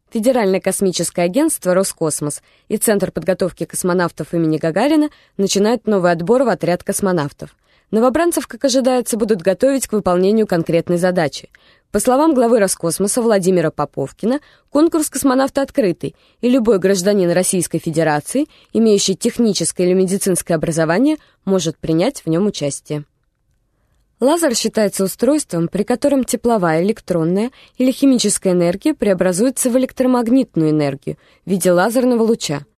Федеральное космическое агентство «Роскосмос» и Центр подготовки космонавтов имени Гагарина начинают новый отбор в отряд космонавтов. Новобранцев, как ожидается, будут готовить к выполнению конкретной задачи. По словам главы Роскосмоса Владимира Поповкина, конкурс космонавта открытый, и любой гражданин Российской Федерации, имеющий техническое или медицинское образование, может принять в нем участие. Лазер считается устройством, при котором тепловая, электронная или химическая энергия преобразуется в электромагнитную энергию в виде лазерного луча.